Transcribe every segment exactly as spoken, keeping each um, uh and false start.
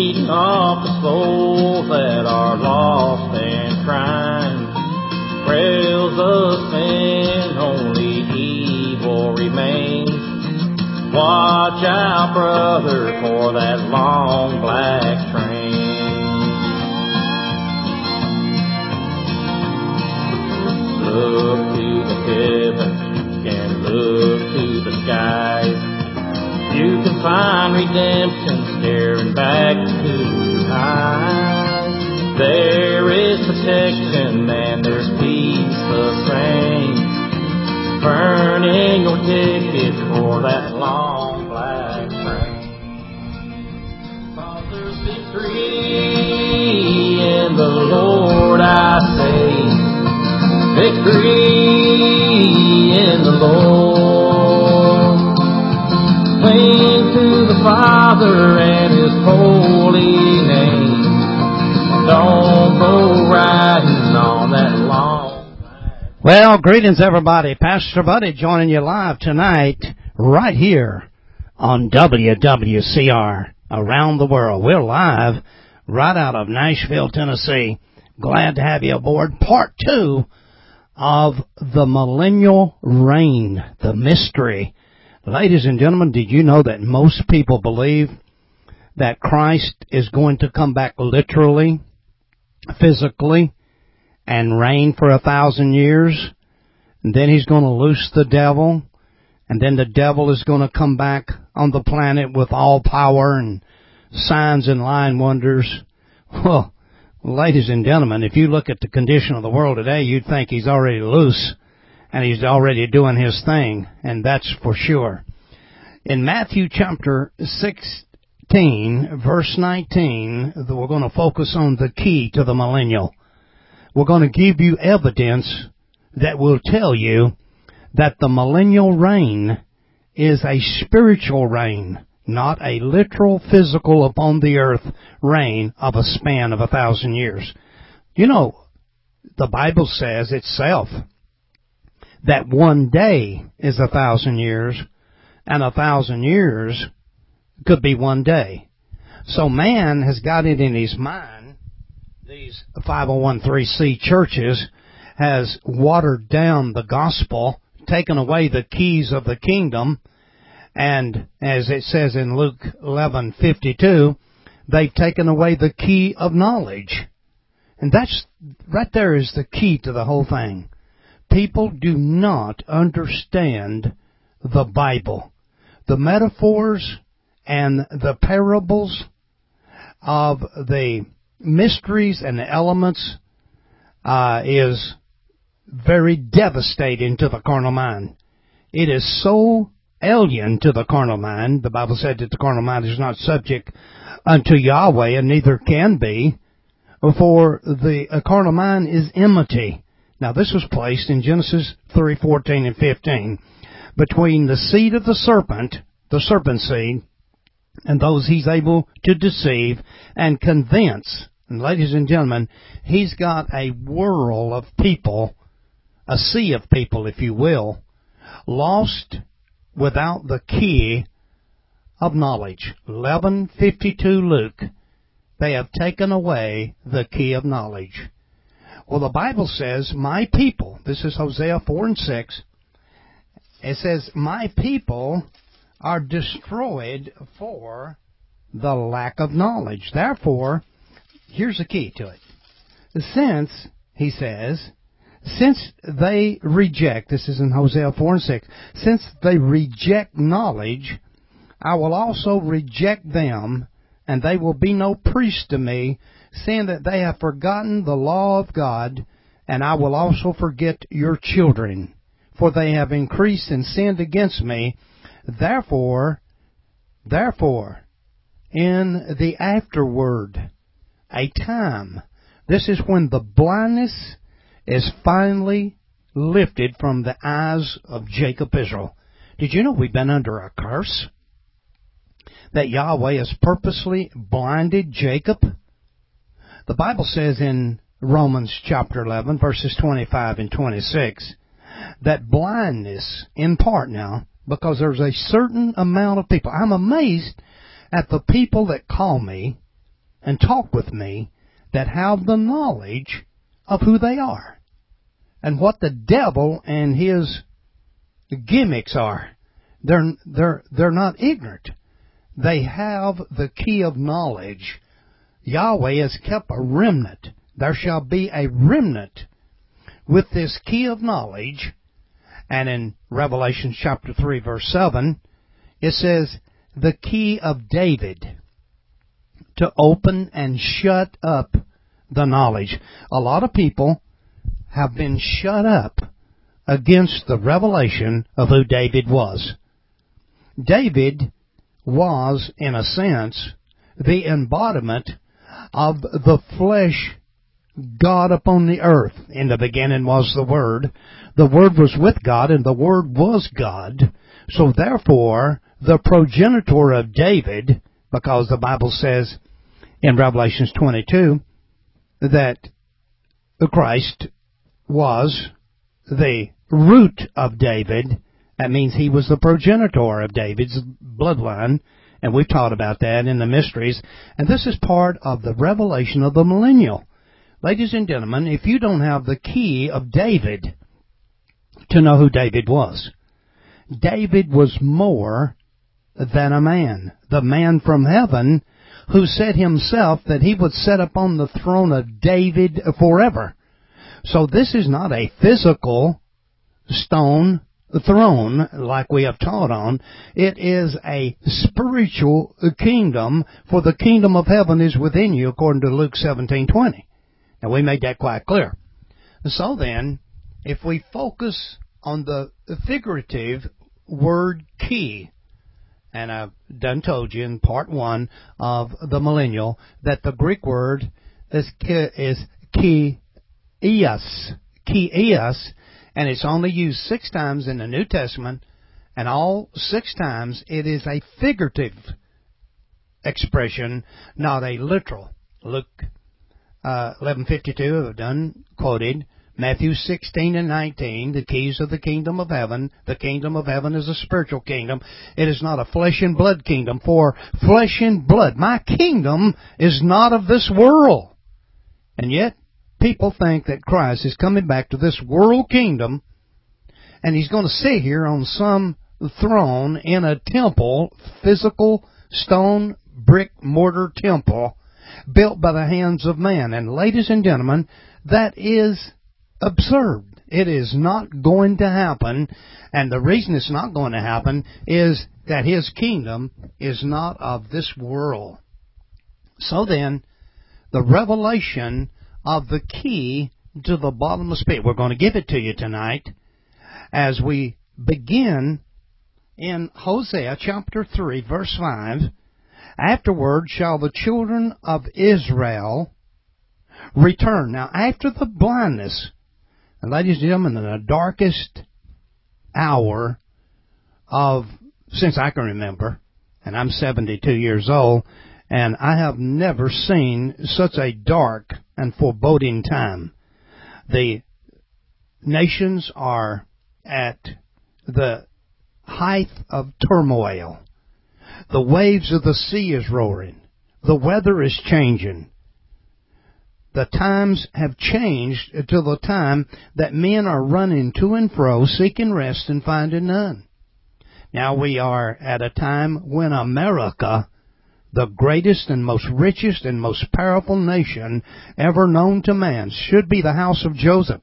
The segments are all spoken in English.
beating off the souls that are lost and crying. Trails of sin, only evil remains. Watch out, brother, for that long black train. Look to the heavens and look to the skies. You can find redemption staring back too high. There is protection and there's peace the same. Burning your ticket for that long black train. Cause there's victory in the Lord, I say. Victory in the Lord. Cling to the Father and His holy name. Don't go riding on that long. Well, greetings everybody. Pastor Buddy joining you live tonight right here on W W C R around the world. We're live right out of Nashville, Tennessee. Glad to have you aboard. Part two of the millennial reign, the mystery. Ladies and gentlemen, did you know that most people believe that Christ is going to come back literally, physically, and reign for a thousand years? And then He's going to loose the devil, and then the devil is going to come back on the planet with all power and signs and lying wonders. Well, ladies and gentlemen, if you look at the condition of the world today, you'd think He's already loose and He's already doing His thing, and that's for sure. In Matthew chapter sixteen, verse nineteen, we're going to focus on the key to the millennial. We're going to give you evidence that will tell you that the millennial reign is a spiritual reign, not a literal, physical, upon the earth reign of a span of a thousand years. You know, the Bible says itself that one day is a thousand years, and a thousand years could be one day. So man has got it in his mind, these five oh one c churches has watered down the gospel, taken away the keys of the kingdom, and as it says in Luke eleven fifty-two, they've taken away the key of knowledge. And that's, right there is the key to the whole thing. People do not understand the Bible. The metaphors and the parables of the mysteries and the elements uh, is very devastating to the carnal mind. It is so alien to the carnal mind. The Bible said that the carnal mind is not subject unto Yahweh, and neither can be, for the carnal mind is enmity. Now this was placed in Genesis three fourteen and fifteen. Between the seed of the serpent, the serpent seed, and those he's able to deceive and convince. And ladies and gentlemen, he's got a whirl of people, a sea of people, if you will, lost without the key of knowledge. eleven fifty-two Luke. They have taken away the key of knowledge. Well, the Bible says, my people, this is Hosea four and six, it says, my people are destroyed for the lack of knowledge. Therefore, here's the key to it. Since, he says, since they reject, this is in Hosea four and six, since they reject knowledge, I will also reject them, and they will be no priest to me, seeing that they have forgotten the law of God, and I will also forget your children, for they have increased and sinned against me. Therefore, therefore, in the afterward, a time, this is when the blindness is finally lifted from the eyes of Jacob Israel. Did you know we've been under a curse? That Yahweh has purposely blinded Jacob? The Bible says in Romans chapter eleven, verses twenty-five and twenty-six, that blindness, in part now, because there's a certain amount of people. I'm amazed at the people that call me and talk with me that have the knowledge of who they are and what the devil and his gimmicks are. They're, they're, they're not ignorant. They have the key of knowledge. Yahweh has kept a remnant. There shall be a remnant with this key of knowledge. And in Revelation chapter three, verse seven, it says, the key of David to open and shut up the knowledge. A lot of people have been shut up against the revelation of who David was. David was, in a sense, the embodiment of the flesh God upon the earth. In the beginning was the Word. The Word was with God, and the Word was God. So therefore, the progenitor of David, because the Bible says in Revelation twenty-two that Christ was the root of David, that means he was the progenitor of David's bloodline, and we've taught about that in the mysteries. And this is part of the revelation of the millennial. Ladies and gentlemen, if you don't have the key of David to know who David was, David was more than a man. The man from heaven who said himself that he would sit upon the throne of David forever. So this is not a physical stone throne like we have taught on. It is a spiritual kingdom, for the kingdom of heaven is within you, according to Luke seventeen twenty. Now, we made that quite clear. So then, if we focus on the figurative word key, and I've done told you in part one of the millennial that the Greek word is is keios, keios, and it's only used six times in the New Testament, and all six times it is a figurative expression, not a literal. Luke uh, eleven fifty-two, I've done quoted. Matthew sixteen and nineteen, the keys of the kingdom of heaven. The kingdom of heaven is a spiritual kingdom. It is not a flesh and blood kingdom. For flesh and blood, my kingdom is not of this world. And yet, people think that Christ is coming back to this world kingdom, and He's going to sit here on some throne in a temple, physical stone, brick, mortar temple, built by the hands of man. And ladies and gentlemen, that is absurd. It is not going to happen, and the reason it's not going to happen is that His kingdom is not of this world. So then, the revelation of the key to the bottomless pit, we're going to give it to you tonight as we begin in Hosea chapter three, verse five. Afterward shall the children of Israel return. Now, after the blindness, and ladies and gentlemen, in the darkest hour of, since I can remember, and I'm seventy-two years old, and I have never seen such a dark and foreboding time. The nations are at the height of turmoil. The waves of the sea is roaring. The weather is changing. The times have changed to the time that men are running to and fro, seeking rest and finding none. Now we are at a time when America, the greatest and most richest and most powerful nation ever known to man, should be the house of Joseph.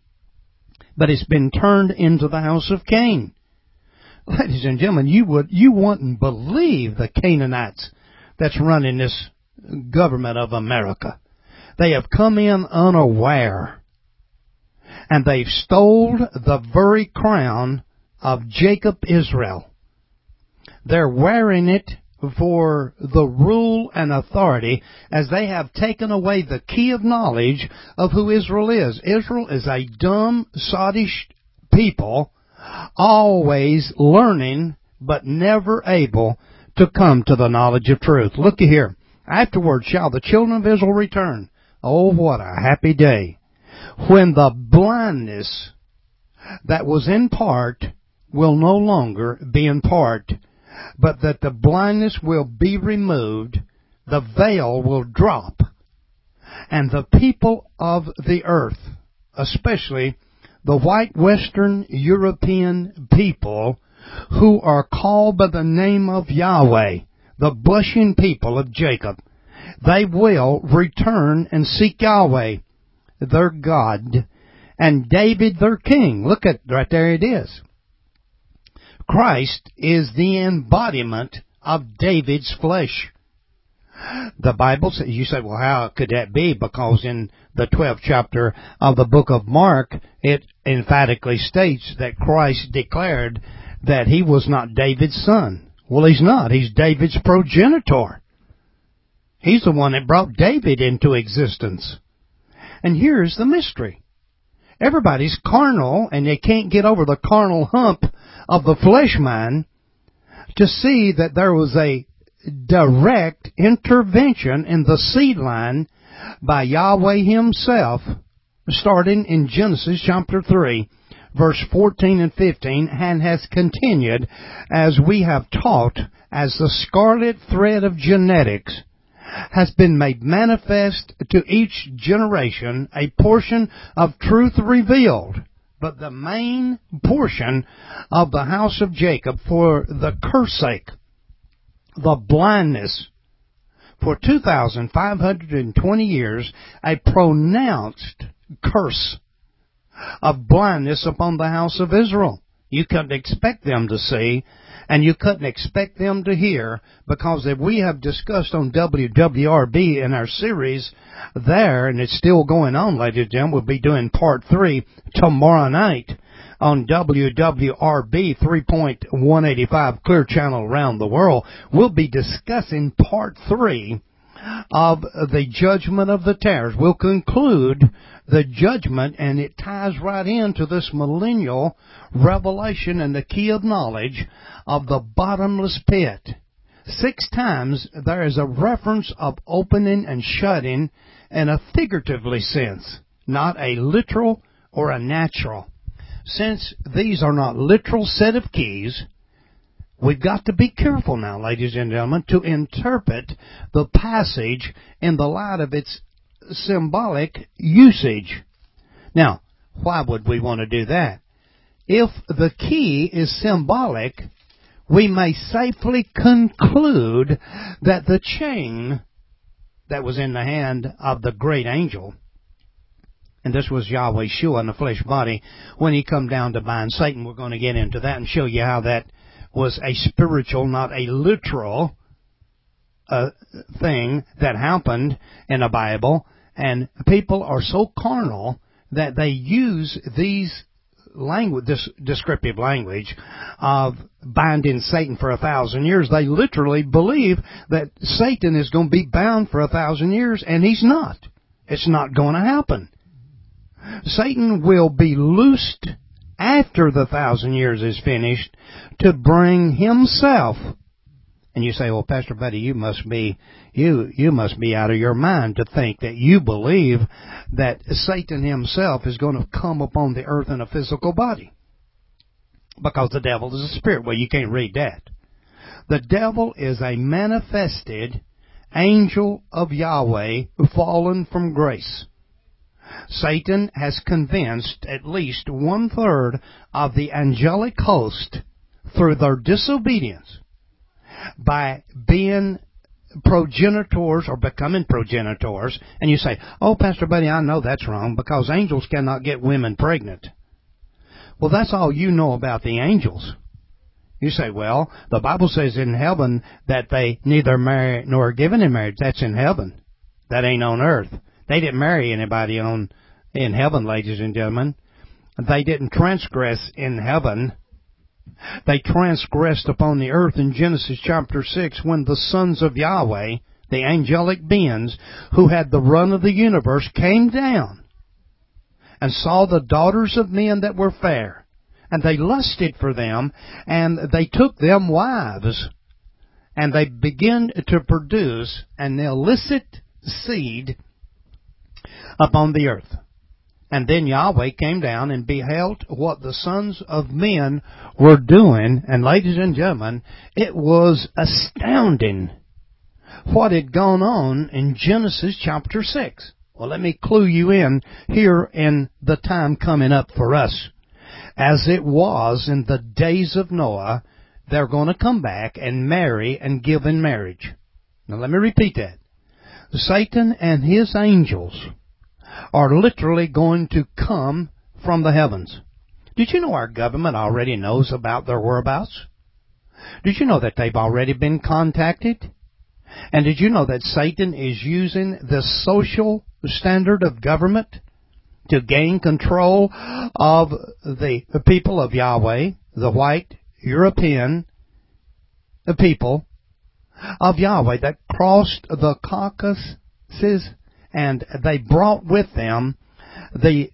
But it's been turned into the house of Cain. Ladies and gentlemen, you would you wouldn't believe the Canaanites that's running this government of America. They have come in unaware, and they've stole the very crown of Jacob Israel. They're wearing it for the rule and authority, as they have taken away the key of knowledge of who Israel is. Israel is a dumb, sottish people, always learning, but never able to come to the knowledge of truth. Looky here. Afterward shall the children of Israel return. Oh, what a happy day, when the blindness that was in part will no longer be in part, but that the blindness will be removed, the veil will drop, and the people of the earth, especially the white Western European people who are called by the name of Yahweh, the blushing people of Jacob, they will return and seek Yahweh, their God, and David, their king. Look at, right there it is. Christ is the embodiment of David's flesh. The Bible says, you say, well, how could that be? Because in the twelfth chapter of the book of Mark, it emphatically states that Christ declared that he was not David's son. Well, he's not. He's David's progenitor. He's the one that brought David into existence. And here's the mystery. Everybody's carnal, and they can't get over the carnal hump of the flesh mind to see that there was a direct intervention in the seed line by Yahweh himself, starting in Genesis chapter three, verse fourteen and fifteen, and has continued, as we have taught, as the scarlet thread of genetics has been made manifest to each generation, a portion of truth revealed, but the main portion of the house of Jacob for the curse sake, the blindness. For two thousand five hundred twenty years, a pronounced curse of blindness upon the house of Israel. You couldn't expect them to see, and you couldn't expect them to hear, because if we have discussed on W W R B in our series there, and it's still going on, ladies and gentlemen, we'll be doing part three tomorrow night on W W R B three point one eighty-five Clear Channel around the world. We'll be discussing part three of the judgment of the tares. We'll conclude the judgment, and it ties right into this millennial revelation and the key of knowledge of the bottomless pit. Six times there is a reference of opening and shutting in a figuratively sense, not a literal or a natural. Since these are not literal set of keys, we've got to be careful now, ladies and gentlemen, to interpret the passage in the light of its symbolic usage. Now, why would we want to do that? If the key is symbolic, we may safely conclude that the chain that was in the hand of the great angel, and this was Yahweh Shua in the flesh body, when he come down to bind Satan, we're going to get into that and show you how that was a spiritual, not a literal uh, thing that happened in the Bible. And people are so carnal that they use these language, this descriptive language of binding Satan for a thousand years. They literally believe that Satan is going to be bound for a thousand years, and he's not. It's not going to happen. Satan will be loosed after the thousand years is finished to bring himself. And you say, well, Pastor Buddy, you must be, you, you must be out of your mind to think that you believe that Satan himself is going to come upon the earth in a physical body. Because the devil is a spirit. Well, you can't read that. The devil is a manifested angel of Yahweh fallen from grace. Satan has convinced at least one third of the angelic host through their disobedience by being progenitors or becoming progenitors. And you say, oh, Pastor Buddy, I know that's wrong because angels cannot get women pregnant. Well, that's all you know about the angels. You say, well, the Bible says in heaven that they neither marry nor are given in marriage. That's in heaven. That ain't on earth. They didn't marry anybody on in heaven, ladies and gentlemen. They didn't transgress in heaven. They transgressed upon the earth in Genesis chapter six when the sons of Yahweh, the angelic beings who had the run of the universe, came down and saw the daughters of men that were fair. And they lusted for them, and they took them wives. And they began to produce an illicit seed upon the earth. And then Yahweh came down and beheld what the sons of men were doing. And ladies and gentlemen, it was astounding what had gone on in Genesis chapter six. Well, let me clue you in here in the time coming up for us. As it was in the days of Noah, they're going to come back and marry and give in marriage. Now let me repeat that. Satan and his angels are literally going to come from the heavens. Did you know our government already knows about their whereabouts? Did you know that they've already been contacted? And did you know that Satan is using the social standard of government to gain control of the, the people of Yahweh, the white European the people of Yahweh that crossed the Caucasus, and they brought with them the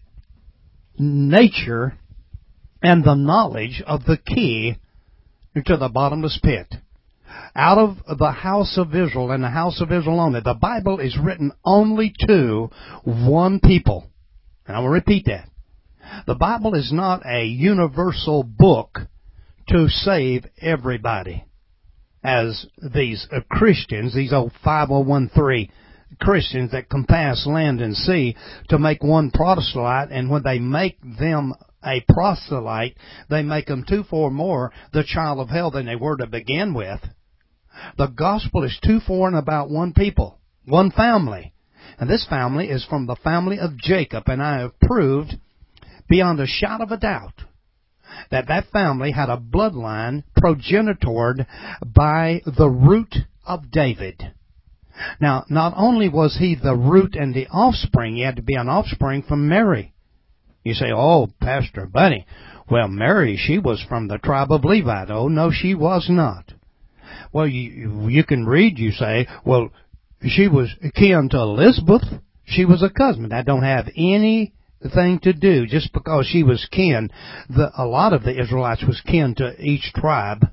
nature and the knowledge of the key to the bottomless pit. Out of the house of Israel and the house of Israel only, the Bible is written only to one people. And I will repeat that. The Bible is not a universal book to save everybody. As these uh, Christians, these old five oh one three Christians that compass land and sea to make one proselyte, and when they make them a proselyte, they make them two for more the child of hell than they were to begin with. The gospel is two for and about one people, one family. And this family is from the family of Jacob, and I have proved beyond a shadow of a doubt that that family had a bloodline progenitored by the root of David. Now, not only was he the root and the offspring, he had to be an offspring from Mary. You say, oh, Pastor Buddy, well, Mary, she was from the tribe of Levi. Oh, no, she was not. Well, you, you can read, you say, well, she was kin to Elizabeth. She was a cousin. I don't have any thing to do just because she was kin. The, a lot of the Israelites was kin to each tribe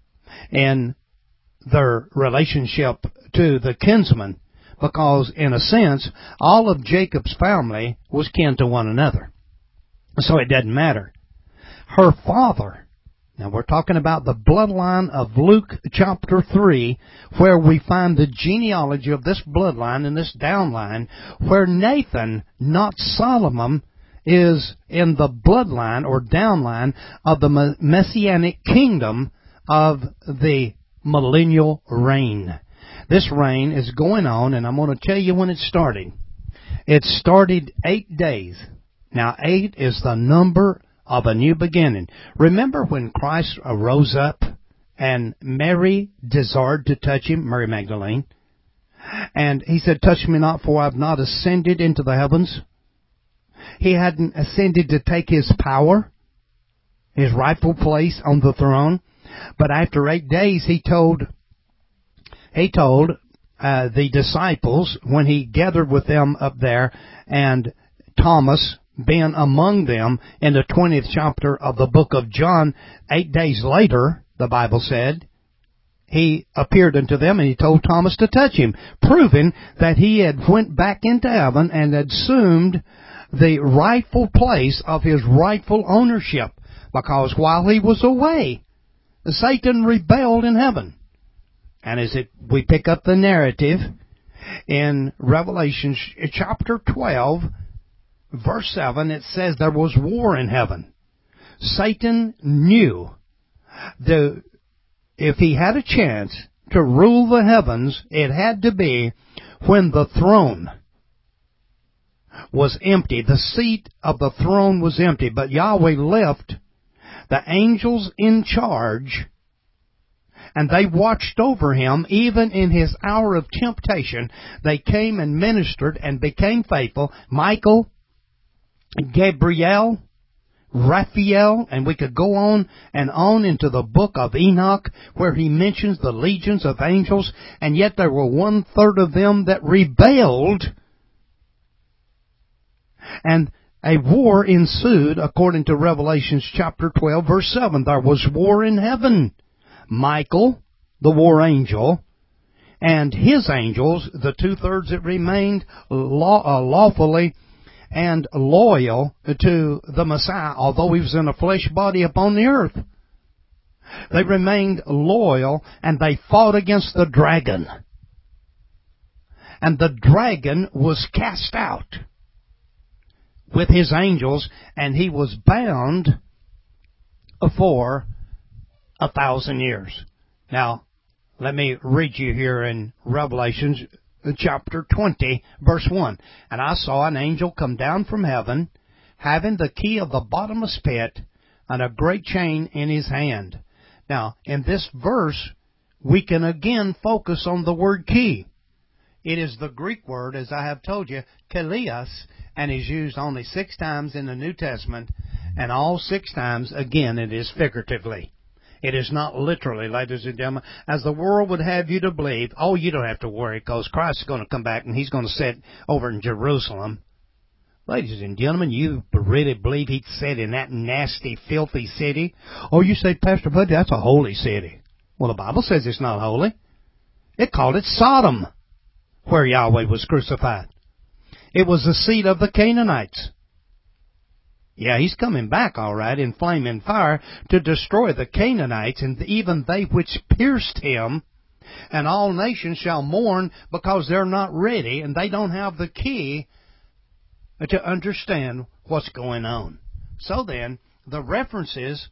and their relationship to the kinsman, because in a sense all of Jacob's family was kin to one another, so it doesn't matter. Her father, now we're talking about the bloodline of Luke chapter three, where we find the genealogy of this bloodline and this downline, where Nathan, not Solomon, is in the bloodline or downline of the messianic kingdom of the millennial reign. This reign is going on, and I'm going to tell you when it started. It started eight days. Now, eight is the number of a new beginning. Remember when Christ arose up and Mary desired to touch him, Mary Magdalene, and he said, touch me not, for I have not ascended into the heavens. He hadn't ascended to take his power, his rightful place on the throne. But after eight days, he told, he told uh, the disciples when he gathered with them up there, and Thomas being among them in the twentieth chapter of the book of John, eight days later, the Bible said, he appeared unto them and he told Thomas to touch him, proving that he had went back into heaven and had assumed the rightful place of his rightful ownership, because while he was away, Satan rebelled in heaven. And as it, we pick up the narrative in Revelation chapter twelve, verse seven, it says there was war in heaven. Satan knew that if he had a chance to rule the heavens, it had to be when the throne was empty. The seat of the throne was empty, but Yahweh left the angels in charge, and they watched over him even in his hour of temptation. They came and ministered and became faithful. Michael, Gabriel, Raphael, and we could go on and on into the book of Enoch, where he mentions the legions of angels, and yet there were one third of them that rebelled, and a war ensued, according to Revelation chapter twelve, verse seven. There was war in heaven. Michael, the war angel, and his angels, the two-thirds that remained law, uh, lawfully and loyal to the Messiah, although he was in a flesh body upon the earth. They remained loyal, and they fought against the dragon. And the dragon was cast out with his angels, and he was bound for a thousand years. Now, let me read you here in Revelations chapter twenty, verse one. And I saw an angel come down from heaven, having the key of the bottomless pit and a great chain in his hand. Now, in this verse, we can again focus on the word key. It is the Greek word, as I have told you, kelios, and is used only six times in the New Testament, and all six times, again, it is figuratively. It is not literally, ladies and gentlemen, as the world would have you to believe. Oh, you don't have to worry, because Christ is going to come back and He's going to sit over in Jerusalem. Ladies and gentlemen, you really believe He'd sit in that nasty, filthy city? Oh, you say, Pastor Bud, that's a holy city. Well, the Bible says it's not holy. It called it Sodom, where Yahweh was crucified. It was the seat of the Canaanites. Yeah, He's coming back, all right, in flame and fire to destroy the Canaanites, and even they which pierced Him, and all nations shall mourn because they're not ready, and they don't have the key to understand what's going on. So then, the references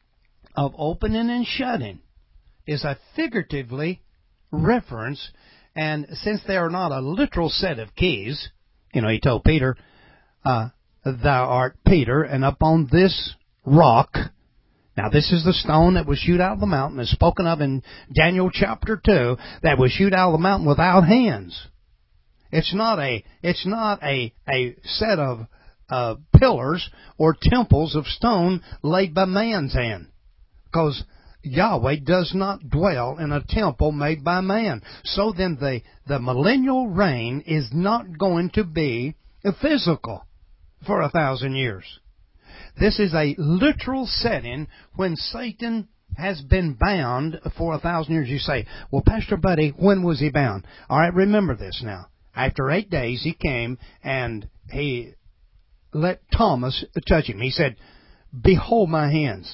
of opening and shutting is a figuratively reference, and since they are not a literal set of keys, you know, He told Peter, uh, Thou art Peter, and upon this rock, now this is the stone that was shoot out of the mountain, is spoken of in Daniel chapter two, that was shoot out of the mountain without hands. It's not a, it's not a, a set of uh, pillars or temples of stone laid by man's hand, because Yahweh does not dwell in a temple made by man. So then the, the millennial reign is not going to be physical for a thousand years. This is a literal setting when Satan has been bound for a thousand years. You say, well, Pastor Buddy, when was he bound? All right, remember this now. After eight days, he came and he let Thomas touch him. He said, behold my hands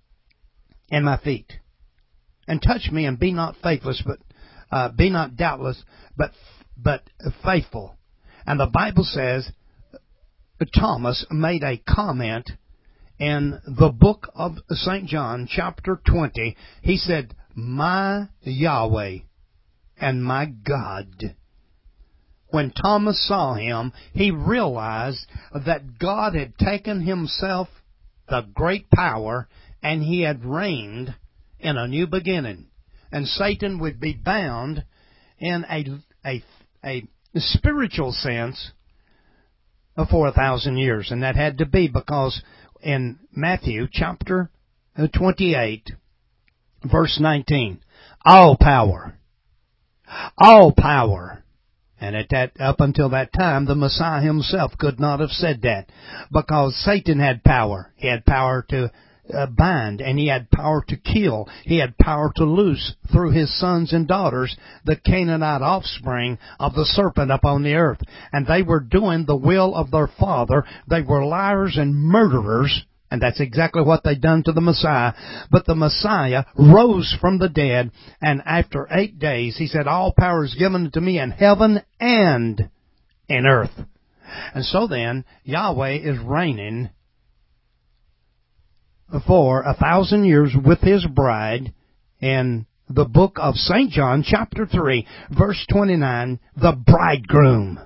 and my feet, and touch me, and be not faithless, but uh, be not doubtless, but but faithful. And the Bible says Thomas made a comment in the book of Saint John, chapter twenty. He said, my Yahweh and my God. When Thomas saw him, he realized that God had taken Himself the great power, and He had reigned in a new beginning. And Satan would be bound in a, a, a spiritual sense for a thousand years. And that had to be because in Matthew chapter twenty-eight, verse nineteen, all power, all power. And at that, up until that time, the Messiah Himself could not have said that, because Satan had power. He had power to uh, bind, and he had power to kill. He had power to loose through his sons and daughters the Canaanite offspring of the serpent upon the earth. And they were doing the will of their father. They were liars and murderers. And that's exactly what they done to the Messiah. But the Messiah rose from the dead, and after eight days, He said, all power is given to me in heaven and in earth. And so then, Yahweh is reigning for a thousand years with His bride. In the book of Saint John, chapter three, verse twenty-nine, the bridegroom.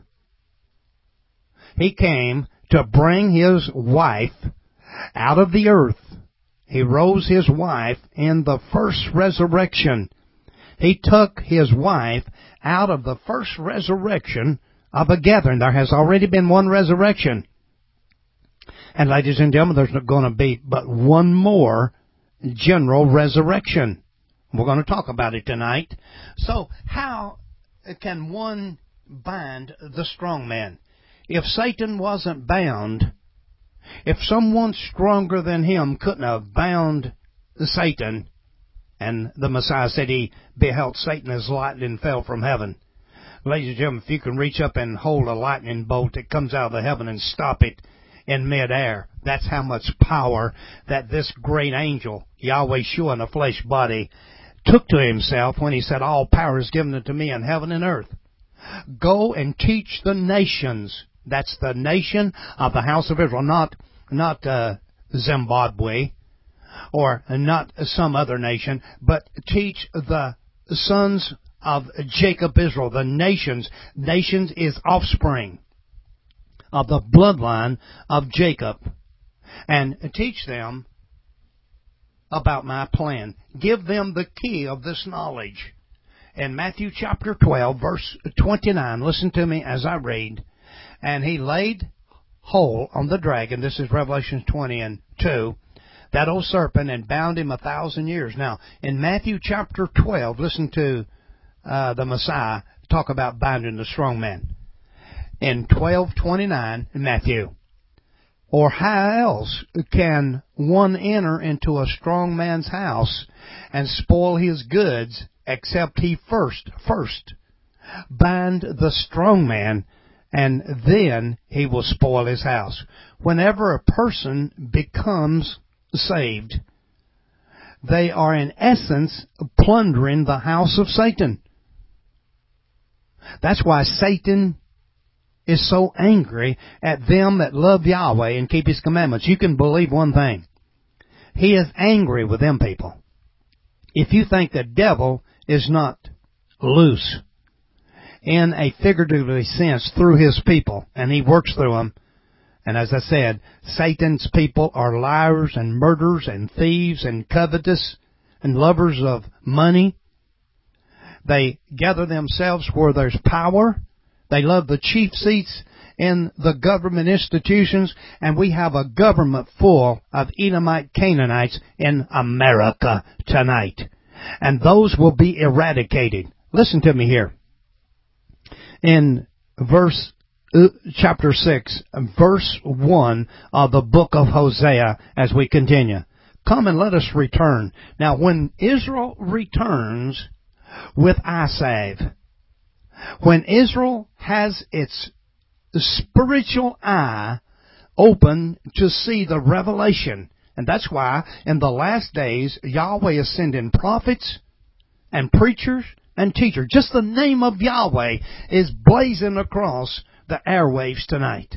He came to bring His wife out of the earth. He rose His wife in the first resurrection. He took His wife out of the first resurrection of a gathering. There has already been one resurrection. And ladies and gentlemen, there's going to be but one more general resurrection. We're going to talk about it tonight. So how can one bind the strong man? If Satan wasn't bound, if someone stronger than him couldn't have bound Satan, and the Messiah said He beheld Satan as lightning fell from heaven. Ladies and gentlemen, if you can reach up and hold a lightning bolt that comes out of the heaven and stop it in midair, that's how much power that this great angel, Yahweh Shua in a flesh body, took to Himself when He said, all power is given unto me in heaven and earth. Go and teach the nations. That's the nation of the house of Israel, not not uh, Zimbabwe or not some other nation, but teach the sons of Jacob Israel, the nations. Nations is offspring of the bloodline of Jacob. And teach them about my plan. Give them the key of this knowledge. In Matthew chapter twelve, verse twenty-nine, listen to me as I read. And he laid hold on the dragon, this is Revelation twenty and two, that old serpent, and bound him a thousand years. Now, in Matthew chapter twelve, listen to uh, the Messiah talk about binding the strong man. In twelve twenty-nine, in Matthew, or how else can one enter into a strong man's house and spoil his goods, except he first, first bind the strong man, and then he will spoil his house. Whenever a person becomes saved, they are in essence plundering the house of Satan. That's why Satan is so angry at them that love Yahweh and keep His commandments. You can believe one thing. He is angry with them people. If you think the devil is not loose in a figurative sense through his people, and he works through them, and as I said, Satan's people are liars and murderers and thieves and covetous and lovers of money. They gather themselves where there's power. They love the chief seats in the government institutions, and we have a government full of Edomite Canaanites in America tonight. And those will be eradicated. Listen to me here. In verse uh, chapter six, verse one of the book of Hosea, as we continue. Come and let us return. Now, when Israel returns with eye salve, when Israel has its spiritual eye open to see the revelation, and that's why in the last days Yahweh is sending prophets and preachers and teachers. Just the name of Yahweh is blazing across the airwaves tonight.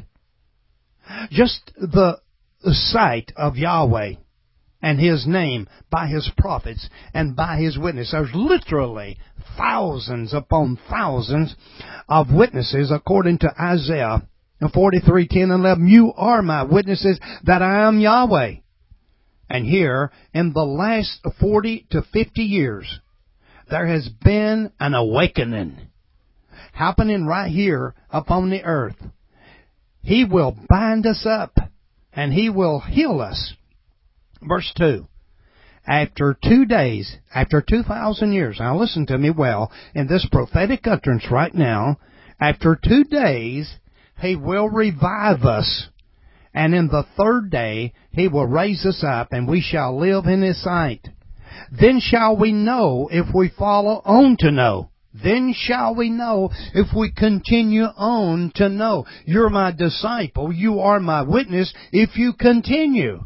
Just the sight of Yahweh and His name by His prophets and by His witnesses. There's literally thousands upon thousands of witnesses according to Isaiah forty-three, ten, and eleven. You are my witnesses that I am Yahweh. And here, in the last forty to fifty years, there has been an awakening happening right here upon the earth. He will bind us up and He will heal us. Verse two. After two days, after two thousand years, now listen to me well, in this prophetic utterance right now, after two days, He will revive us. And in the third day, He will raise us up, and we shall live in His sight. Then shall we know if we follow on to know. Then shall we know if we continue on to know. You're my disciple. You are my witness if you continue.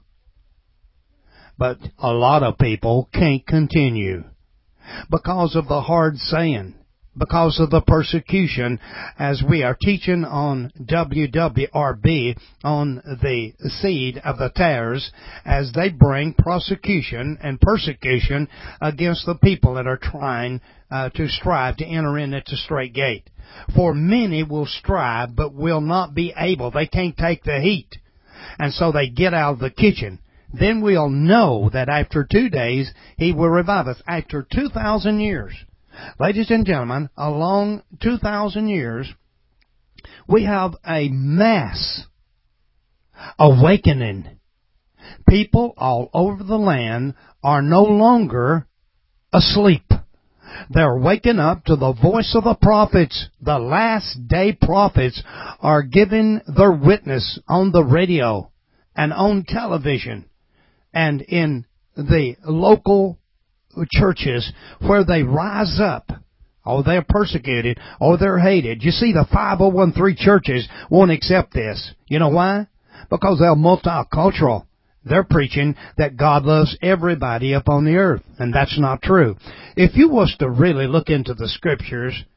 But a lot of people can't continue because of the hard saying, because of the persecution, as we are teaching on W W R B on the seed of the tares, as they bring prosecution and persecution against the people that are trying uh, to strive to enter in at the straight gate. For many will strive but will not be able. They can't take the heat. And so they get out of the kitchen. Then we'll know that after two days He will revive us. After two thousand years. Ladies and gentlemen, along two thousand years, we have a mass awakening. People all over the land are no longer asleep. They're waking up to the voice of the prophets. The last day prophets are giving their witness on the radio and on television and in the local churches where they rise up. Oh, they're persecuted. Oh, they're hated. You see, the five oh one c churches won't accept this. You know why? Because they're multicultural. They're preaching that God loves everybody upon the earth, and that's not true. If you was to really look into the Scriptures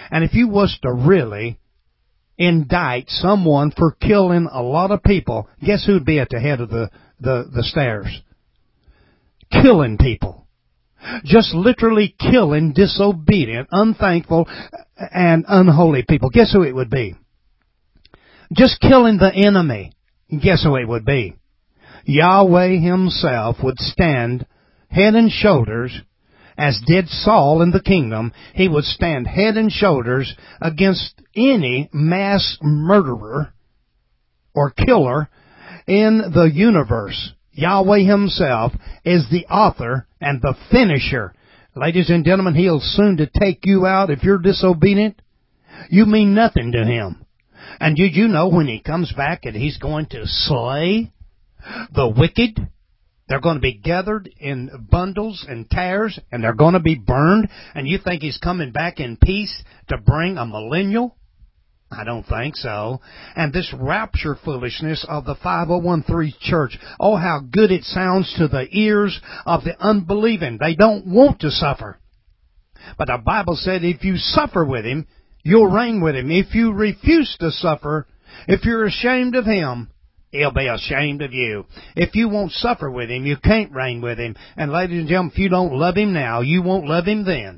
And if you was to really indict someone for killing a lot of people, guess who'd be at the head of the, the, the stairs? Killing people. Just literally killing disobedient, unthankful, and unholy people. Guess who it would be? Just killing the enemy. Guess who it would be? Yahweh himself would stand head and shoulders, as did Saul in the kingdom. He would stand head and shoulders against any mass murderer or killer in the universe. Yahweh himself is the author and the finisher. Ladies and gentlemen, he'll soon to take you out if you're disobedient. You mean nothing to him. And did you know when he comes back that he's going to slay the wicked? They're going to be gathered in bundles and tares, and they're going to be burned. And you think he's coming back in peace to bring a millennial? I don't think so. And this rapture foolishness of the five oh one c three church, oh, how good it sounds to the ears of the unbelieving. They don't want to suffer. But the Bible said if you suffer with him, you'll reign with him. If you refuse to suffer, if you're ashamed of him, he'll be ashamed of you. If you won't suffer with him, you can't reign with him. And ladies and gentlemen, if you don't love him now, you won't love him then.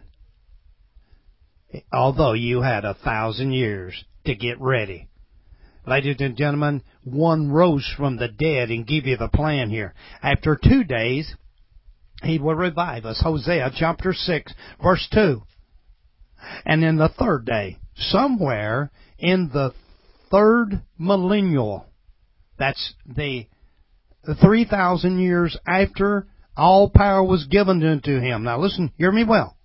Although you had a thousand years to get ready. Ladies and gentlemen, one rose from the dead and give you the plan here. After two days, he will revive us. Hosea chapter six, verse two. And then the third day, somewhere in the third millennial, that's the three thousand years after all power was given unto him. Now listen, hear me well.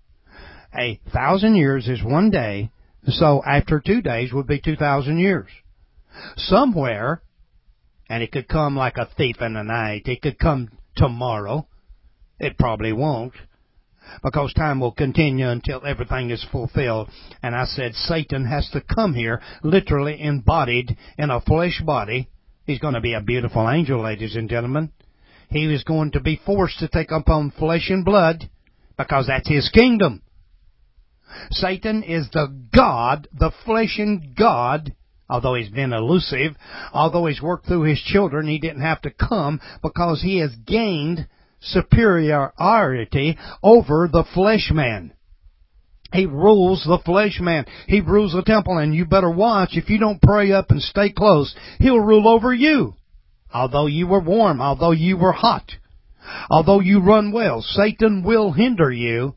A thousand years is one day, so after two days would be two thousand years. Somewhere, and it could come like a thief in the night, it could come tomorrow. It probably won't, because time will continue until everything is fulfilled. And I said Satan has to come here, literally embodied in a flesh body. He's going to be a beautiful angel, ladies and gentlemen. He is going to be forced to take upon flesh and blood, because that's his kingdom. Satan is the God, the flesh and God. Although he's been elusive, although he's worked through his children, he didn't have to come, because he has gained superiority over the flesh man. He rules the flesh man. He rules the temple, and you better watch. If you don't pray up and stay close, he'll rule over you. Although you were warm, although you were hot, although you run well, Satan will hinder you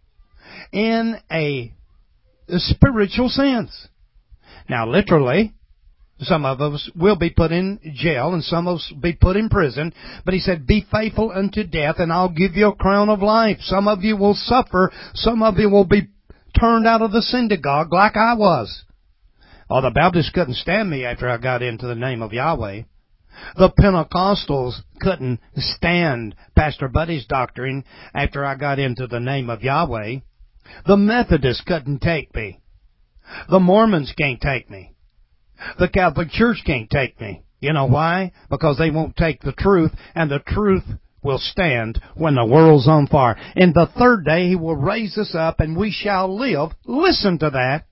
in a, a spiritual sense. Now, literally, some of us will be put in jail and some of us will be put in prison. But he said, be faithful unto death and I'll give you a crown of life. Some of you will suffer. Some of you will be turned out of the synagogue like I was. Oh, the Baptists couldn't stand me after I got into the name of Yahweh. The Pentecostals couldn't stand Pastor Buddy's doctrine after I got into the name of Yahweh. The Methodists couldn't take me. The Mormons can't take me. The Catholic Church can't take me. You know why? Because they won't take the truth, and the truth will stand when the world's on fire. In the third day, he will raise us up, and we shall live. Listen to that.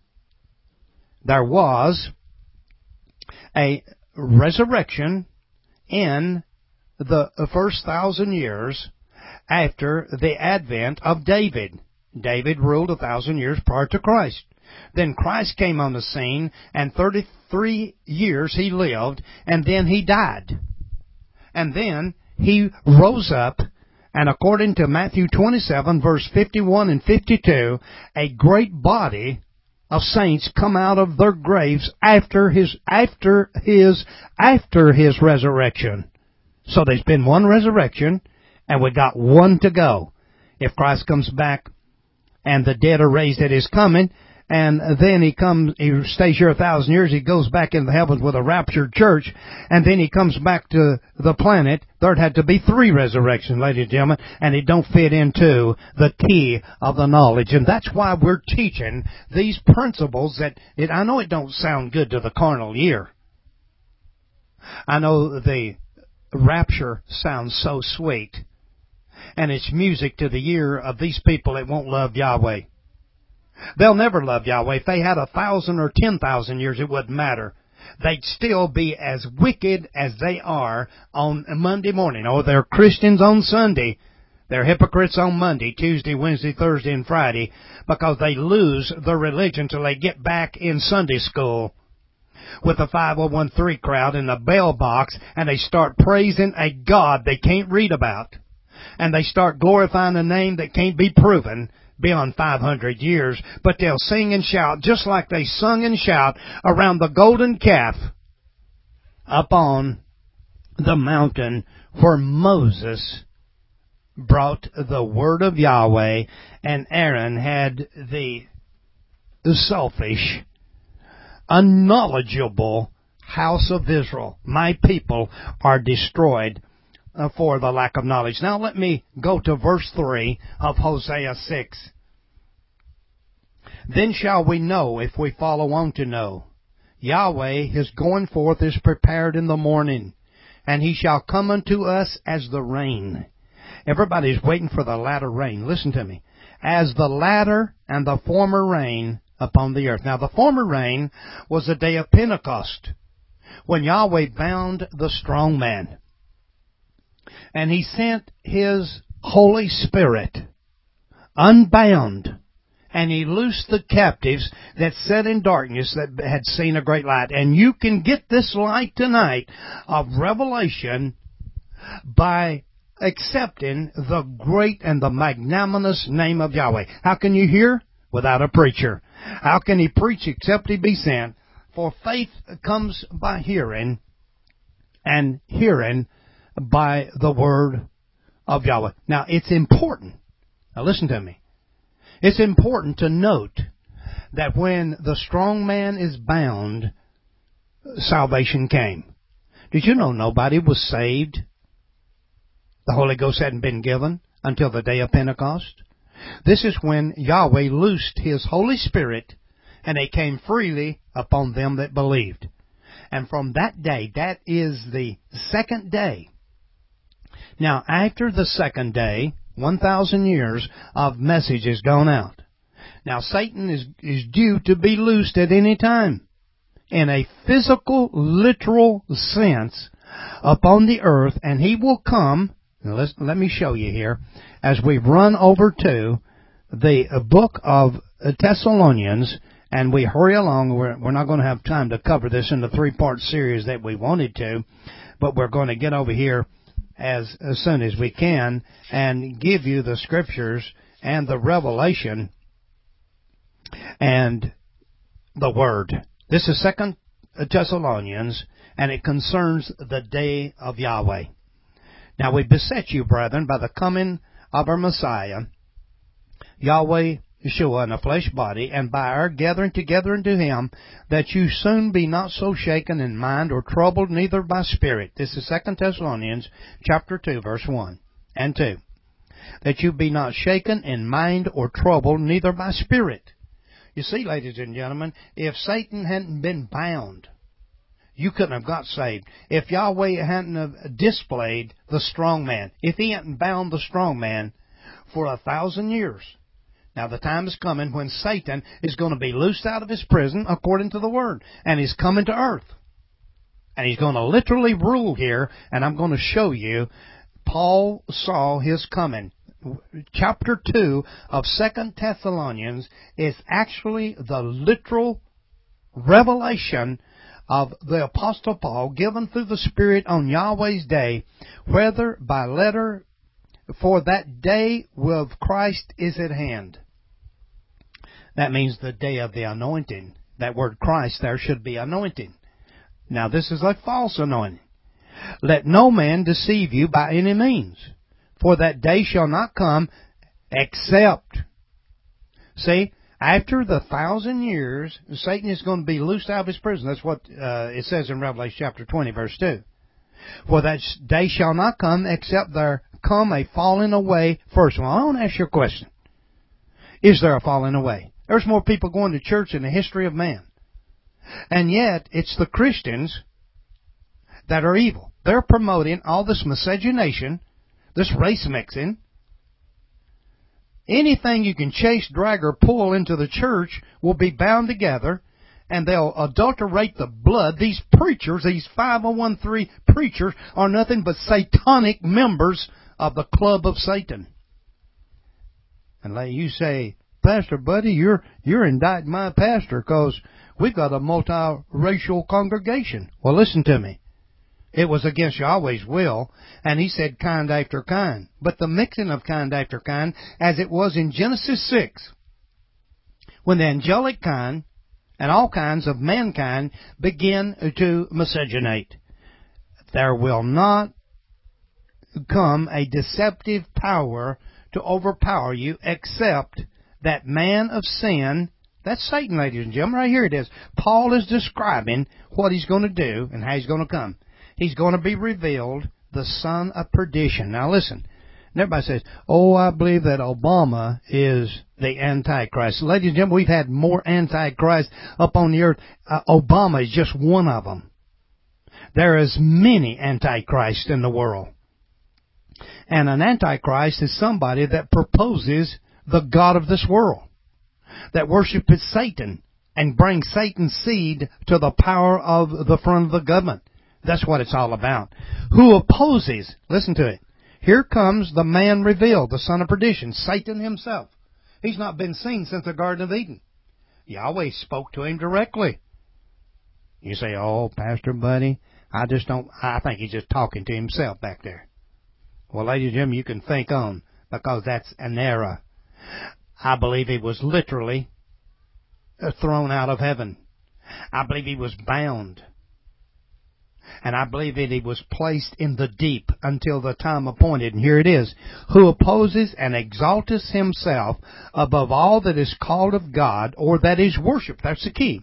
There was a resurrection in the first thousand years after the advent of David. David ruled a thousand years prior to Christ. Then Christ came on the scene, and thirty-three years he lived, and then he died. And then he rose up, and according to Matthew twenty-seven, verse fifty-one and fifty-two, a great body of saints come out of their graves after his, after his, after his resurrection. So there's been one resurrection, and we got one to go. If Christ comes back, and the dead are raised at his coming, and then he comes, he stays here a thousand years, he goes back into the heavens with a raptured church, and then he comes back to the planet. There'd had to be three resurrections, ladies and gentlemen, and it don't fit into the key of the knowledge. And that's why we're teaching these principles that, it, I know it don't sound good to the carnal ear. I know the rapture sounds so sweet, and it's music to the ear of these people that won't love Yahweh. They'll never love Yahweh. If they had a thousand or ten thousand years, it wouldn't matter. They'd still be as wicked as they are on Monday morning. Oh, they're Christians on Sunday. They're hypocrites on Monday, Tuesday, Wednesday, Thursday, and Friday, because they lose their religion till they get back in Sunday school with the five oh one three crowd in the bell box, and they start praising a God they can't read about. And they start glorifying a name that can't be proven beyond five hundred years. But they'll sing and shout just like they sung and shout around the golden calf up on the mountain where Moses brought the word of Yahweh, and Aaron had the selfish, unknowledgeable house of Israel. My people are destroyed uh, for the lack of knowledge. Now let me go to verse three of Hosea six. Then shall we know, if we follow on to know. Yahweh, his going forth is prepared in the morning, and he shall come unto us as the rain. Everybody's waiting for the latter rain. Listen to me. As the latter and the former rain upon the earth. Now, the former rain was the day of Pentecost, when Yahweh bound the strong man. And he sent his Holy Spirit unbound, and he loosed the captives that sat in darkness that had seen a great light. And you can get this light tonight of revelation by accepting the great and the magnanimous name of Yahweh. How can you hear? Without a preacher. How can he preach except he be sent? For faith comes by hearing, and hearing by the word of Yahweh. Now, it's important. Now, listen to me. It's important to note that when the strong man is bound, salvation came. Did you know nobody was saved? The Holy Ghost hadn't been given until the day of Pentecost. This is when Yahweh loosed his Holy Spirit, and it came freely upon them that believed. And from that day, that is the second day. Now, after the second day, one thousand years of message has gone out. Now, Satan is, is due to be loosed at any time, in a physical, literal sense, upon the earth, and he will come. Now, let's, let me show you here, as we run over to the book of Thessalonians, and we hurry along. We're, we're not going to have time to cover this in the three-part series that we wanted to, but we're going to get over here as, as soon as we can and give you the scriptures and the revelation and the word. This is Second Thessalonians, and it concerns the day of Yahweh. Now we beseech you, brethren, by the coming of our Messiah, Yahweh Yeshua, in a flesh body, and by our gathering together unto him, that you soon be not so shaken in mind or troubled, neither by spirit. This is Second Thessalonians chapter two, verse one and two. That you be not shaken in mind or troubled, neither by spirit. You see, ladies and gentlemen, if Satan hadn't been bound, you couldn't have got saved. If Yahweh hadn't have displayed the strong man, if he hadn't bound the strong man for a thousand years. Now the time is coming when Satan is going to be loosed out of his prison according to the Word. And he's coming to earth. And he's going to literally rule here. And I'm going to show you, Paul saw his coming. Chapter two of Second Thessalonians is actually the literal revelation of the Apostle Paul given through the Spirit on Yahweh's day, whether by letter, for that day with Christ is at hand. That means the day of the anointing. That word Christ there should be anointing. Now this is a false anointing. Let no man deceive you by any means, for that day shall not come except. See, after the thousand years, Satan is going to be loosed out of his prison. That's what uh, it says in Revelation chapter twenty, verse two. For that day shall not come except there come a falling away first. Well, I want to ask you a question. Is there a falling away? There's more people going to church in the history of man. And yet, it's the Christians that are evil. They're promoting all this miscegenation, this race mixing, Anything you can chase, drag, or pull into the church will be bound together, and they'll adulterate the blood. These preachers, these five oh one c three preachers, are nothing but satanic members of the club of Satan. And like you say, Pastor Buddy, you're you're indicting my pastor because we've got a multiracial congregation. Well, listen to me. It was against Yahweh's will, and he said kind after kind. But the mixing of kind after kind, as it was in Genesis six, when the angelic kind and all kinds of mankind begin to miscegenate, there will not come a deceptive power to overpower you except that man of sin. That's Satan, ladies and gentlemen. Right here it is. Paul is describing what he's going to do and how he's going to come. He's going to be revealed, the son of perdition. Now listen. Everybody says, oh, I believe that Obama is the Antichrist. Ladies and gentlemen, we've had more Antichrists up on the earth. Uh, Obama is just one of them. There is many Antichrists in the world. And an Antichrist is somebody that proposes the God of this world, that worships Satan and brings Satan's seed to the power of the front of the government. That's what it's all about. Who opposes, listen to it, here comes the man revealed, the son of perdition, Satan himself. He's not been seen since the Garden of Eden. Yahweh spoke to him directly. You say, oh, Pastor Buddy, I just don't, I think he's just talking to himself back there. Well, ladies and gentlemen, you can think on, because that's an error. I believe he was literally thrown out of heaven. I believe he was bound. And I believe that he was placed in the deep until the time appointed. And here it is. Who opposes and exalteth himself above all that is called of God, or that is worshipped. That's the key.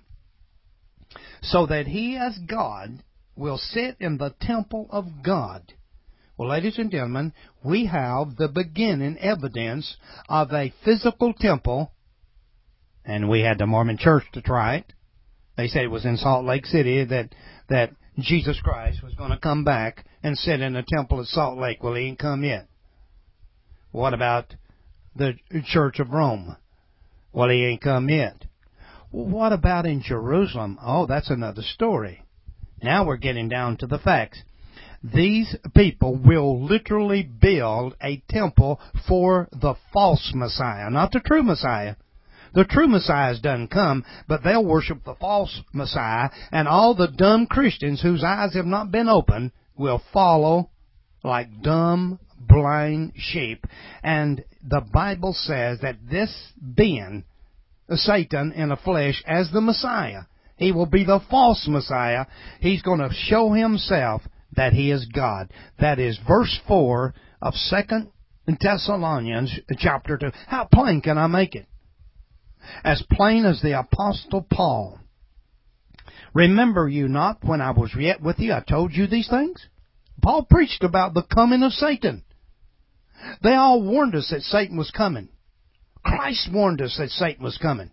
So that he as God will sit in the temple of God. Well, ladies and gentlemen, we have the beginning evidence of a physical temple. And we had the Mormon Church to try it. They said it was in Salt Lake City that that Jesus Christ was going to come back and sit in the temple at Salt Lake. Well, he ain't come yet. What about the Church of Rome? Well, he ain't come yet. Well, what about in Jerusalem? Oh, that's another story. Now we're getting down to the facts. These people will literally build a temple for the false Messiah, not the true Messiah. The true Messiah doesn't come, but they'll worship the false Messiah, and all the dumb Christians whose eyes have not been opened will follow like dumb, blind sheep. And the Bible says that this being, Satan in the flesh, as the Messiah, he will be the false Messiah. He's going to show himself that he is God. That is verse four of Second Thessalonians chapter two. How plain can I make it? As plain as the Apostle Paul. Remember you not when I was yet with you, I told you these things? Paul preached about the coming of Satan. They all warned us that Satan was coming. Christ warned us that Satan was coming.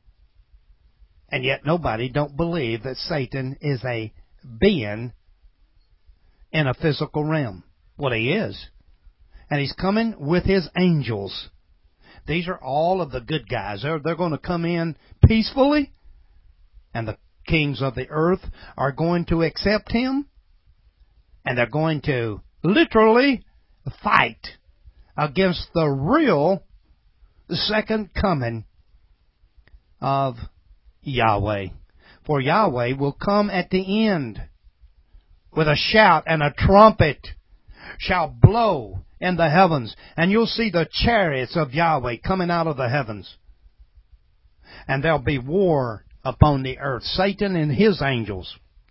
And yet nobody don't believe that Satan is a being in a physical realm. Well, he is. And he's coming with his angels. These are all of the good guys. They're, they're going to come in peacefully, and the kings of the earth are going to accept him, and they're going to literally fight against the real second coming of Yahweh. For Yahweh will come at the end with a shout, and a trumpet shall blow in the heavens, and you'll see the chariots of Yahweh coming out of the heavens. And there'll be war upon the earth. Satan and his angels,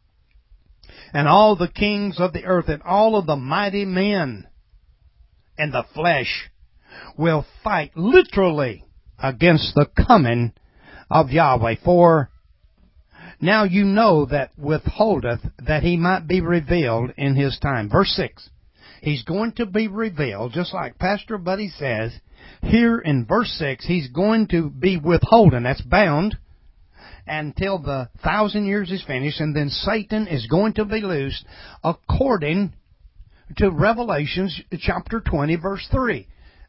and all the kings of the earth, and all of the mighty men in the flesh will fight literally against the coming of Yahweh. For now you know that withholdeth that he might be revealed in his time. Verse six. He's going to be revealed, just like Pastor Buddy says, here in verse six, he's going to be withholden, that's bound, until the thousand years is finished, and then Satan is going to be loosed according to Revelation chapter twenty, verse three.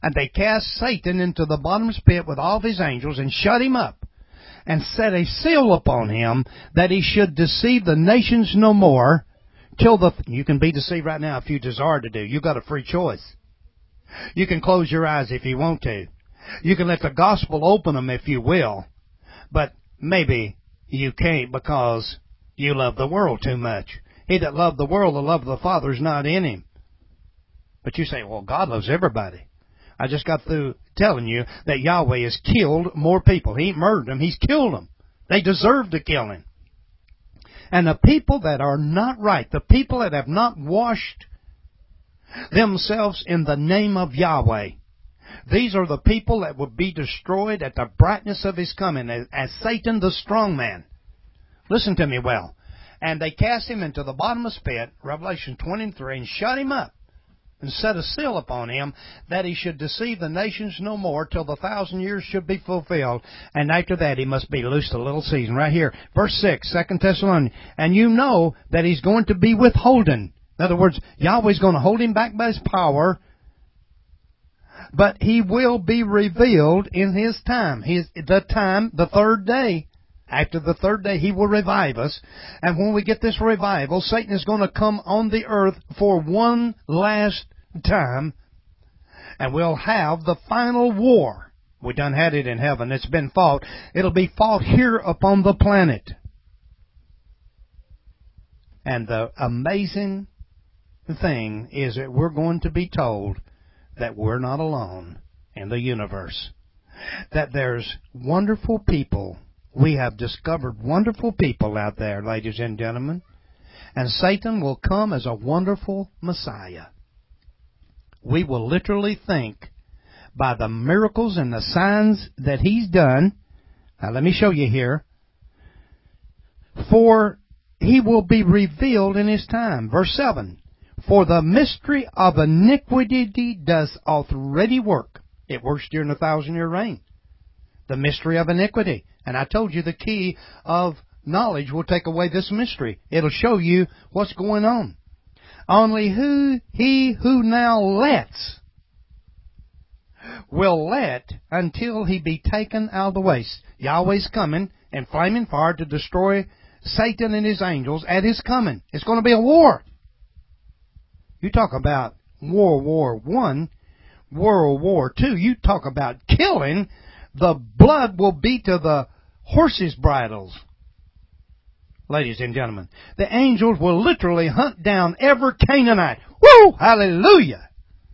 And they cast Satan into the bottomless pit with all of his angels and shut him up and set a seal upon him that he should deceive the nations no more till the... You can be deceived right now if you desire to do. You've got a free choice. You can close your eyes if you want to. You can let the gospel open them if you will. But maybe you can't because you love the world too much. He that loved the world, the love of the Father is not in him. But you say, well, God loves everybody. I just got through telling you that Yahweh has killed more people. He ain't murdered them. He's killed them. They deserve to kill him. And the people that are not right, the people that have not washed themselves in the name of Yahweh, these are the people that will be destroyed at the brightness of his coming, as, as Satan the strong man. Listen to me well. And they cast him into the bottomless pit, Revelation twenty-three, and shut him up, and set a seal upon him, that he should deceive the nations no more till the thousand years should be fulfilled. And after that he must be loosed a little season. Right here, verse six, Second Thessalonians. And you know that he's going to be withholden. In other words, Yahweh's going to hold him back by his power, but he will be revealed in his time. His, the time, the third day. After the third day, he will revive us. And when we get this revival, Satan is going to come on the earth for one last time. And we'll have the final war. We done had it in heaven. It's been fought. It'll be fought here upon the planet. And the amazing thing is that we're going to be told that we're not alone in the universe. That there's wonderful people. We have discovered wonderful people out there, ladies and gentlemen. And Satan will come as a wonderful Messiah. We will literally think by the miracles and the signs that he's done. Now let me show you here. For he will be revealed in his time. Verse seven. For the mystery of iniquity does already work. It works during the thousand-year reign. The mystery of iniquity. And I told you the key of knowledge will take away this mystery. It'll show you what's going on. Only who he who now lets will let until he be taken out of the way. Yahweh's coming in flaming fire to destroy Satan and his angels at his coming. It's going to be a war. You talk about World War One, World War Two. You talk about killing. The blood will be to the horses' bridles. Ladies and gentlemen, the angels will literally hunt down every Canaanite. Woo! Hallelujah!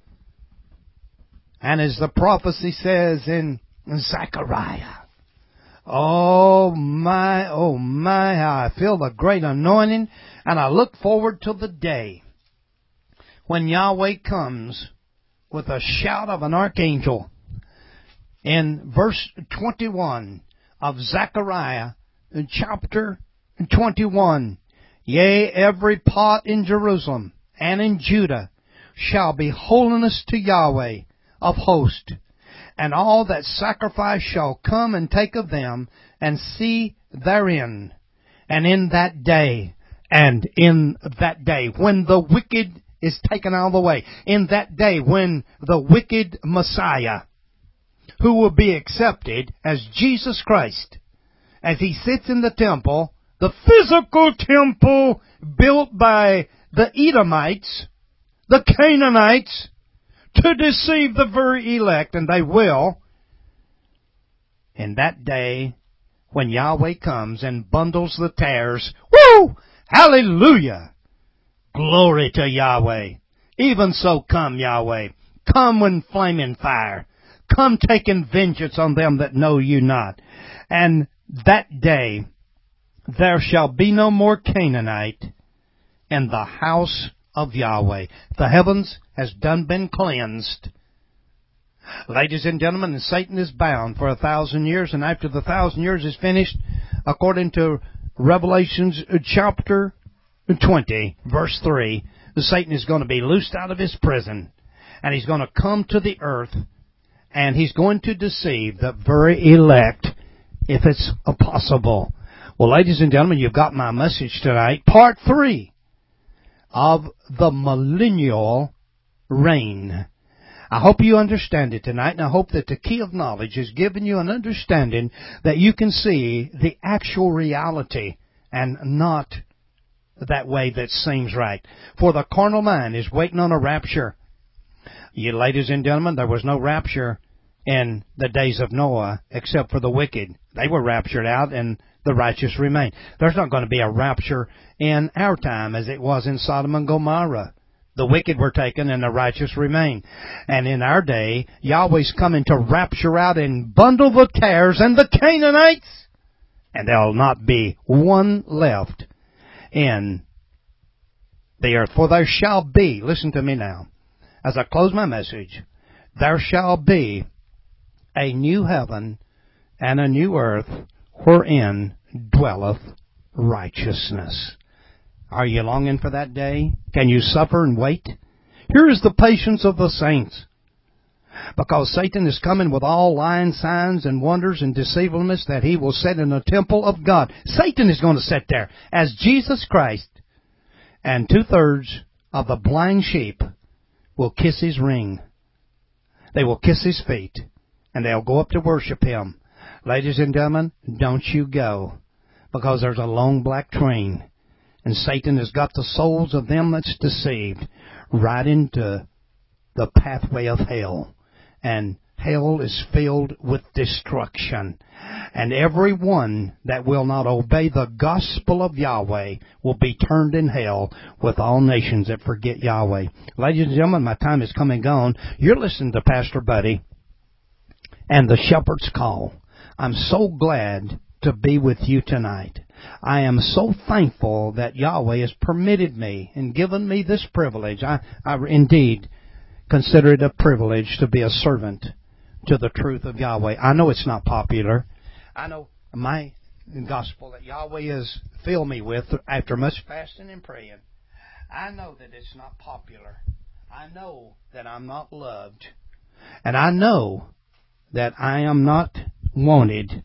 And as the prophecy says in Zechariah, oh my, oh my, how I feel the great anointing, and I look forward to the day when Yahweh comes with a shout of an archangel. In verse twenty-one of Zechariah, chapter twenty-one, yea, every pot in Jerusalem and in Judah shall be holiness to Yahweh of hosts, and all that sacrifice shall come and take of them, and see therein. And in that day, and in that day, when the wicked is taken out of the way, in that day when the wicked Messiah, who will be accepted as Jesus Christ, as he sits in the temple, the physical temple built by the Edomites, the Canaanites, to deceive the very elect, and they will, in that day when Yahweh comes and bundles the tares. Woo! Hallelujah! Glory to Yahweh. Even so come, Yahweh. Come in flaming fire. Come taking vengeance on them that know you not. And that day there shall be no more Canaanite in the house of Yahweh. The heavens has done been cleansed. Ladies and gentlemen, and Satan is bound for a thousand years, and after the thousand years is finished, according to Revelations chapter twenty, verse three, Satan is going to be loosed out of his prison, and he's going to come to the earth, and he's going to deceive the very elect, if it's possible. Well, ladies and gentlemen, you've got my message tonight. Part three of the millennial reign. I hope you understand it tonight, and I hope that the key of knowledge is giving you an understanding that you can see the actual reality and not that way that seems right. For the carnal mind is waiting on a rapture. You ladies and gentlemen, there was no rapture in the days of Noah except for the wicked. They were raptured out and the righteous remain. There's not going to be a rapture in our time as it was in Sodom and Gomorrah. The wicked were taken and the righteous remain. And in our day, Yahweh's coming to rapture out and bundle the tares and the Canaanites. And there'll not be one left in the earth. For there shall be, listen to me now, as I close my message, there shall be a new heaven and a new earth wherein dwelleth righteousness. Are you longing for that day? Can you suffer and wait? Here is the patience of the saints. Because Satan is coming with all lying signs and wonders and deceivableness that he will set in the temple of God. Satan is going to sit there as Jesus Christ. And two-thirds of the blind sheep will kiss his ring. They will kiss his feet. And they'll go up to worship him. Ladies and gentlemen, don't you go. Because there's a long black train. And Satan has got the souls of them that's deceived right into the pathway of hell. And hell is filled with destruction. And every one that will not obey the gospel of Yahweh will be turned in hell with all nations that forget Yahweh. Ladies and gentlemen, my time is come and gone. You're listening to Pastor Buddy and the Shepherd's Call. I'm so glad to be with you tonight. I am so thankful that Yahweh has permitted me and given me this privilege. I, I indeed consider it a privilege to be a servant to the truth of Yahweh. I know it's not popular. I know my gospel that Yahweh has filled me with after much fasting and praying. I know that it's not popular. I know that I'm not loved. And I know that I am not wanted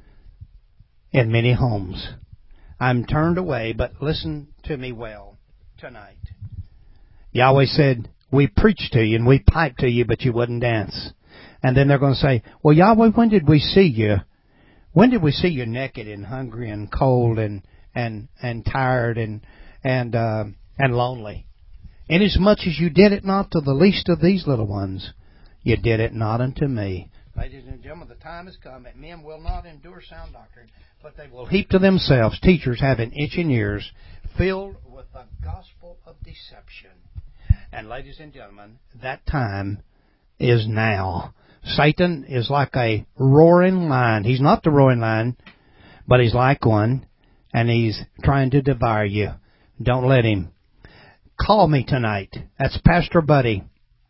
in many homes. I'm turned away, but listen to me well tonight. Yahweh said, we preached to you and we piped to you, but you wouldn't dance. And then they're going to say, well, Yahweh, when did we see you? When did we see you naked and hungry and cold and and and tired and and uh, and lonely? Inasmuch as you did it not to the least of these little ones, you did it not unto me. Ladies and gentlemen, the time has come that men will not endure sound doctrine, but they will heap to themselves teachers having itching ears filled with the gospel of deception. And ladies and gentlemen, that time is now. Satan is like a roaring lion. He's not the roaring lion, but he's like one, and he's trying to devour you. Don't let him. Call me tonight. That's Pastor Buddy.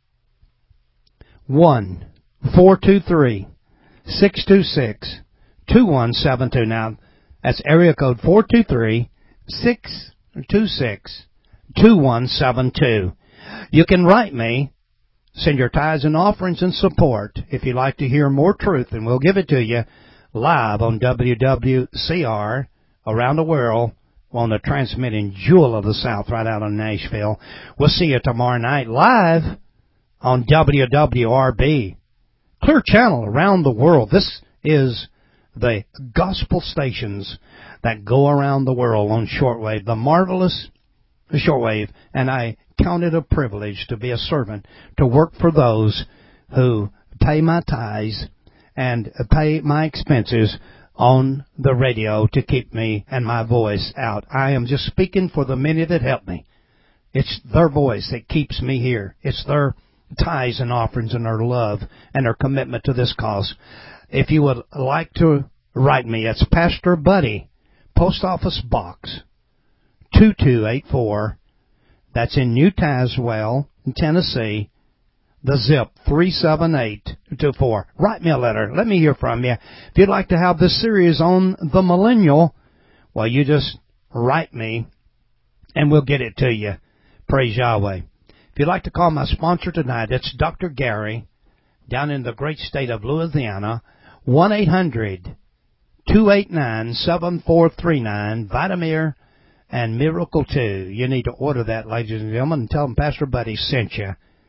one four two three, six two six, two one seven two. Now, that's area code four two three, six two six, two one seven two. You can write me, send your tithes and offerings and support if you'd like to hear more truth, and we'll give it to you live on W W C R around the world on the transmitting Jewel of the South right out of Nashville. We'll see you tomorrow night live on W W R B. Clear Channel around the world. This is the gospel stations that go around the world on shortwave, the marvelous shortwave, and I count it a privilege to be a servant, to work for those who pay my tithes and pay my expenses on the radio to keep me and my voice out. I am just speaking for the many that help me. It's their voice that keeps me here. It's their tithes and offerings and their love and their commitment to this cause. If you would like to write me, it's Pastor Buddy, Post Office Box two two eight four. That's in New Tazewell, Tennessee. The zip three seven eight two four. Write me a letter. Let me hear from you. If you'd like to have this series on the millennial, well, you just write me and we'll get it to you. Praise Yahweh. If you'd like to call my sponsor tonight, it's Doctor Gary down in the great state of Louisiana. one eight hundred two eight nine seven four three nine. Vitamir and Miracle two. You need to order that, ladies and gentlemen, and tell them Pastor Buddy sent you.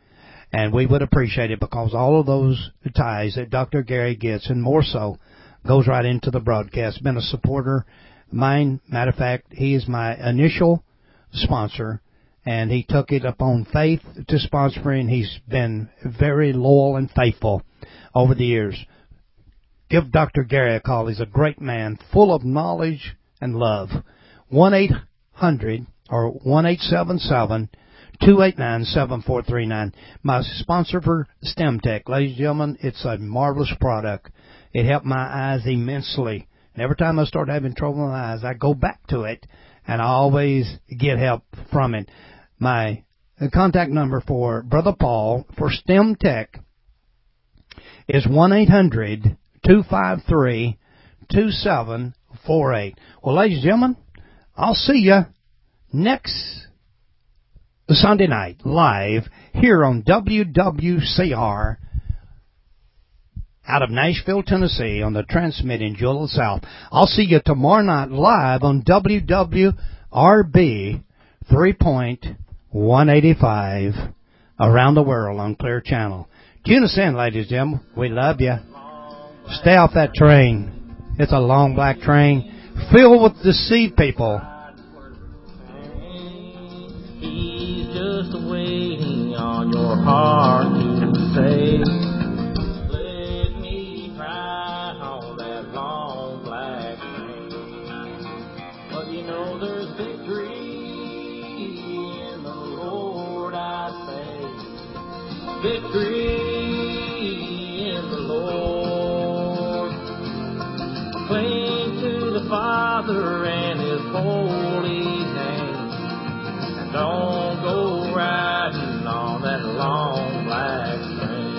And we would appreciate it because all of those ties that Doctor Gary gets, and more so, goes right into the broadcast. Been a supporter of mine. Matter of fact, he is my initial sponsor, and he took it upon faith to sponsor me, and he's been very loyal and faithful over the years. Give Doctor Gary a call. He's a great man, full of knowledge and love. one eight hundred or one eight seven seven, two eight nine, seven four three nine. My sponsor for StemTech. Ladies and gentlemen, it's a marvelous product. It helped my eyes immensely. And every time I start having trouble with my eyes, I go back to it, and I always get help from it. My contact number for Brother Paul for StemTech is one eight hundred, two five three, two seven four eight. Well, ladies and gentlemen, I'll see you next Sunday night live here on W W C R out of Nashville, Tennessee on the transmitting Jewel of the South. I'll see you tomorrow night live on W W R B three point one eighty-five around the world on Clear Channel. Tune us in, ladies and gentlemen. We love you. Stay off that train. It's a long black train filled with deceived people. He's just waiting on your heart to say, let me ride on that long black train. But you know there's victory in the Lord, I say. Victory in the Lord. Cling to the Father and His holy name, and don't go riding on that long black train.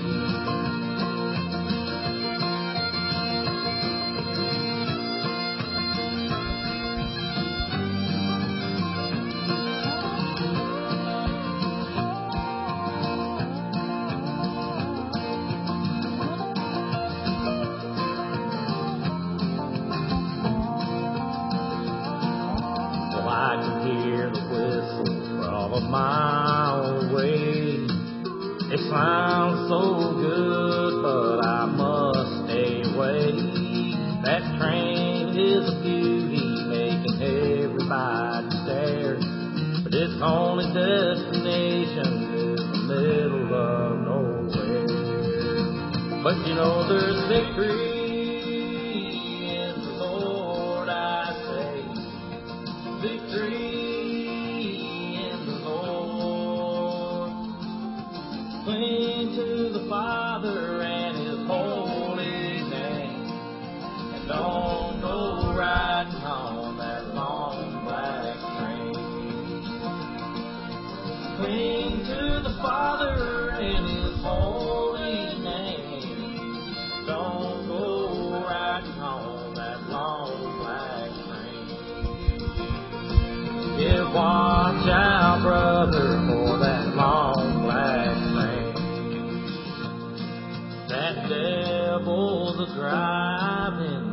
I can hear the whistle from a mile away. It sounds so good, but I must stay away. That train is a beauty, making everybody stare. But its only destination is the middle of nowhere. But you know there's victory in the Lord, I say. Victory in the Lord. Cling to the Father and His holy name, and don't go riding on that long black train. Cling to the Father and His holy name, don't go riding on that long black train. Yeah, watch out, brother, for that long black train. That devil's a driving